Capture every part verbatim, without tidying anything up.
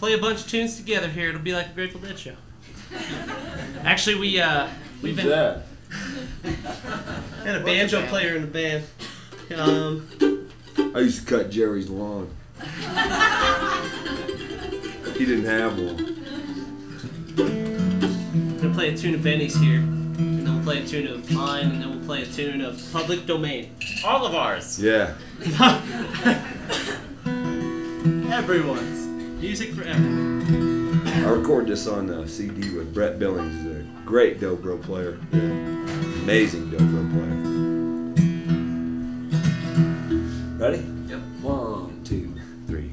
play a bunch of tunes together here. It'll be like a Grateful Dead show. Actually, we uh, we've Who's been that? had a banjo player in the band. Um, I used to cut Jerry's lawn. He didn't have one. I'm gonna play a tune of Benny's here, and then we'll play a tune of mine, and then we'll play a tune of Public Domain. All of ours. Yeah. Everyone's. Music for everyone. I recorded this on a C D with Brett Billings. He's a great dobro player. Yeah. Amazing dobro player. Ready? Yep. One, two, three.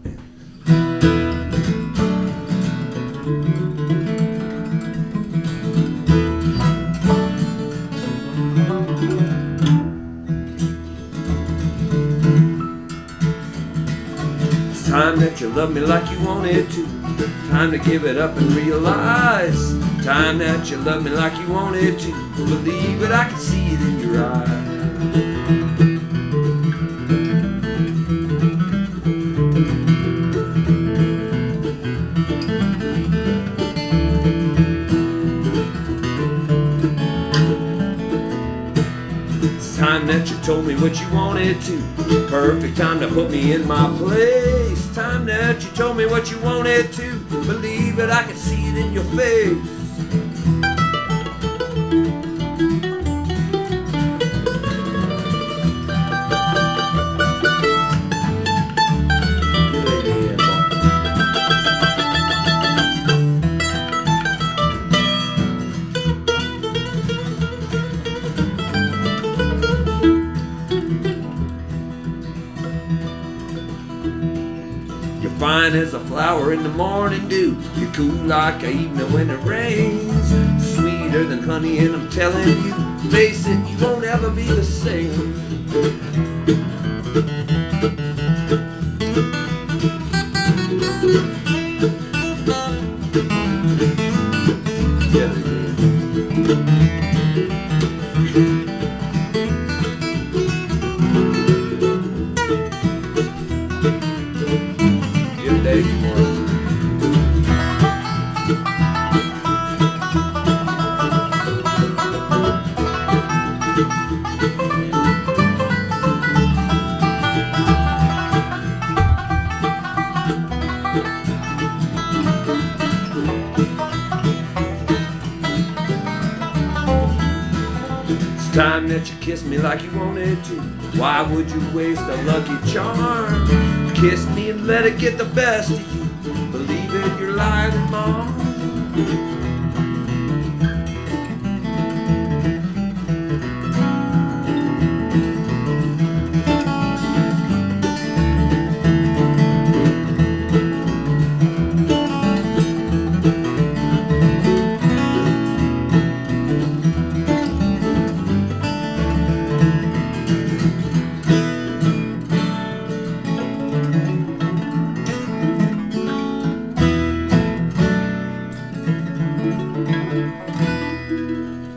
It's time that you love me like you wanted to. Time to give it up and realize. Time that you love me like you wanted to. Believe it, I can see it in your eyes. Time that you told me what you wanted to. Perfect time to put me in my place. Time that you told me what you wanted to. Believe it, I can see it in your face. Fine as a flower in the morning dew. You're cool like a evening when it rains. Sweeter than honey, and I'm telling you, face it, you won't ever be the same. Yeah, time that you kissed me like you wanted to. Why would you waste a lucky charm? Kiss me and let it get the best of you. Believe it, you're lying, Mom.